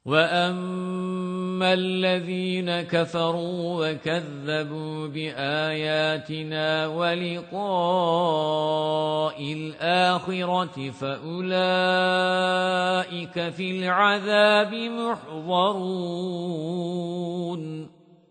وَأَمَّا الَّذِينَ كَفَرُوا وَكَذَّبُوا بِآيَاتِنَا وَلِقَاءِ الْآخِرَةِ فَأُولَئِكَ فِي الْعَذَابِ مُحْضَرُونَ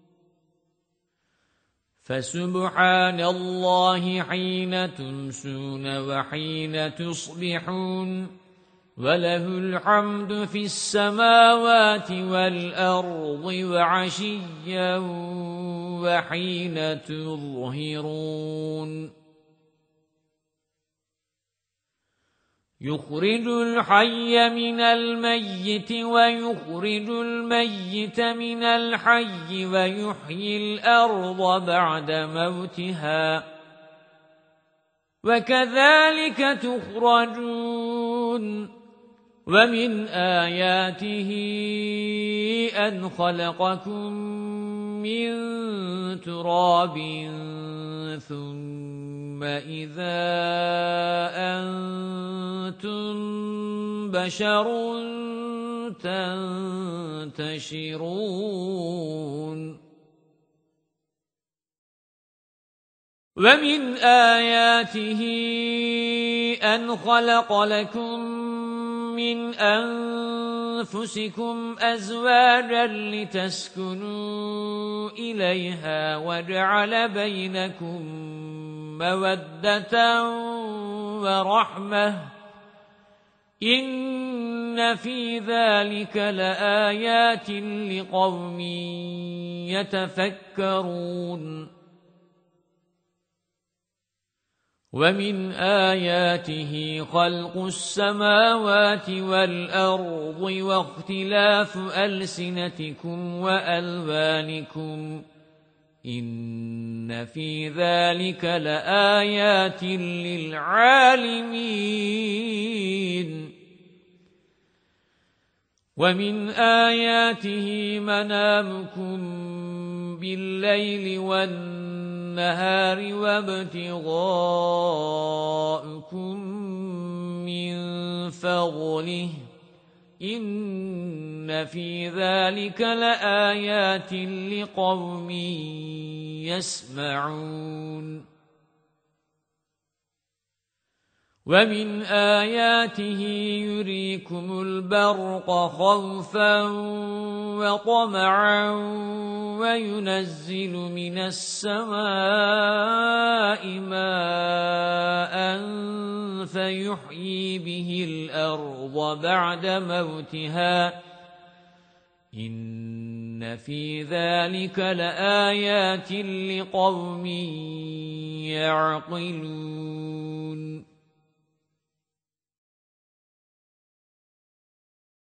فَسُبْحَانَ اللَّهِ حِينَ تُمْسُونَ وَحِينَ تُصْبِحُونَ وَلَهُ الْحَمْدُ فِي السَّمَاوَاتِ وَالْأَرْضِ وَعَشِيًّا وَحِينَ تُظْهِرُونَ يُخْرِجُ الْحَيَّ مِنَ الْمَيِّتِ وَيُخْرِجُ الْمَيِّتَ مِنَ الْحَيِّ وَيُحْيِي الْأَرْضَ بَعْدَ مَوْتِهَا وَكَذَلِكَ تُخْرَجُونَ وَمِنْ آيَاتِهِ أَنْ خَلَقَكُم مِّن تُرَابٍ ثُمَّ إِذَا أَنْتُمْ بَشَرٌ تَنْتَشِرُونَ وَمِنْ آيَاتِهِ أَنْ خَلَقَ لَكُم مِّنْ أَنفُسِكُمْ أَزْوَاجًا لِتَسْكُنُوا إِلَيْهَا وَجَعَلَ بَيْنَكُم مَّوَدَّةً وَرَحْمَةً إِنَّ فِي ذَلِكَ لَآيَاتٍ لِقَوْمٍ يَتَفَكَّرُونَ وَمِنْ آيَاتِهِ خَلْقُ السَّمَاوَاتِ وَالْأَرْضِ وَاخْتِلَافُ أَلْسِنَتِكُمْ وَأَلْوَانِكُمْ إِنَّ فِي ذَلِكَ لَآيَاتٍ لِلْعَالِمِينَ وَمِنْ آيَاتِهِ مَنَامُكُمْ بِاللَّيْلِ وَالنَّهَارِ وَابْتِغَاؤُكُمْ مِنْ فَضْلِهِ إِنَّ فِي ذَلِكَ لَآيَاتٍ لِقَوْمٍ يَسْمَعُونَ وَمِنْ آيَاتِهِ يُرِيكُمُ الْبَرْقَ خَوْفًا وَطَمَعًا وَيُنَزِّلُ مِنَ السَّمَاءِ مَاءً فَيُحْيِي بِهِ الْأَرْضَ بَعْدَ مَوْتِهَا إِنَّ فِي ذَلِكَ لَآيَاتٍ لِقَوْمٍ يَعْقِلُونَ